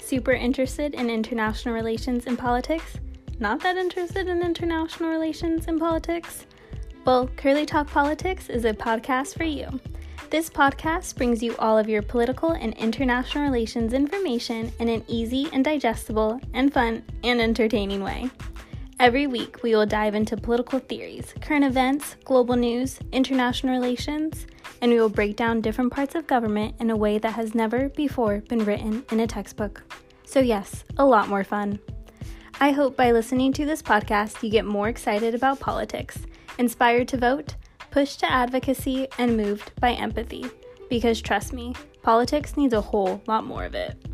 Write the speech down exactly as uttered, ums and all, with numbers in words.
Super interested in international relations and politics? Not that interested in international relations and politics? Well, Curly Talk Politics is a podcast for you. This podcast brings you all of your political and international relations information in an easy and digestible and fun and entertaining way. Every week, we will dive into political theories, current events, global news, international relations, and we will break down different parts of government in a way that has never before been written in a textbook. So yes, a lot more fun. I hope by listening to this podcast, you get more excited about politics, inspired to vote, pushed to advocacy, and moved by empathy. Because trust me, politics needs a whole lot more of it.